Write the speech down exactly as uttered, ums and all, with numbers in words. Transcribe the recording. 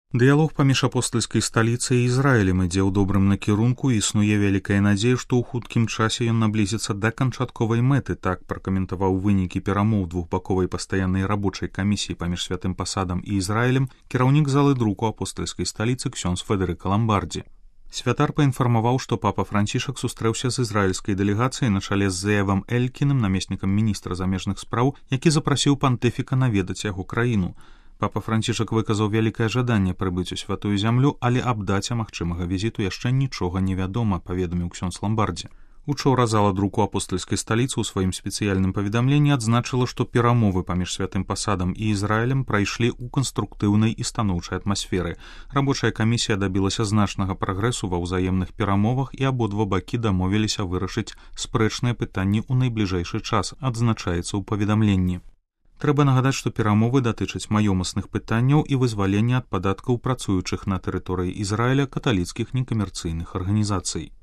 Дыялог паміж апостальскай сталіцай і Ізраілем ідзе ў добрым накірунку і існуе вялікая надзея, што ў хуткім часе ён наблізіцца да канчатковай мэты, так пракаментаваў вынікі перамоў двухбаковай пастаяннай рабочай камісіі паміж Святым Пасадам і Ізраілем кіраўнік залы друку апостальскай сталіцы ксёндз Федэрыка Ламбардзі. Святар паінфармаваў, што папа Францішак сустрэўся з ізраільскай дэлегацыяй на чале з Зеявам Элькіным, намеснікам міністра замежных спраў, які запрасіў пантыфіка наведаць яго краіну. Папа Францішак выказаў вялікае жаданне прыбыць у святую зямлю, але аб даце магчымага візіту яшчэ нічога не вядома, паведаміў ксёндз Ламбардзі. Учора зала друку апостальскай сталіцы ў сваім спецыяльным паведамленні адзначыла, што перамовы паміж Святым Пасадам і Ізраілем прайшлі ў канструктыўнай і станоўчай атмасферы. Рабочая камісія дабілася значнага прагрэсу ва ўзаемных перамовах і абодва бакі дамовіліся вырашыць спрэчныя пытанні ў найбліжэйшы час, адзначаецца ў паведамленні. Трэба нагадаць, што перамовы датычаць маёмасных пытанняў і вызвалення ад падаткаў працуючых на тэрыторыі Ізраіля каталіцкіх некамерцыйных арганізацый.